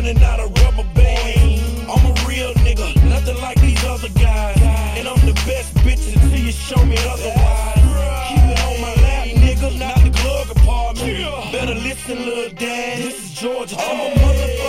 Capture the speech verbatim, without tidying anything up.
running out of rubber bands. I'm a real nigga, nothing like these other guys. And I'm the best bitch until you show me otherwise. Keep it on my lap, nigga, not the glove compartment. Better listen, little dad, this is Georgia. I'm a motherfucker.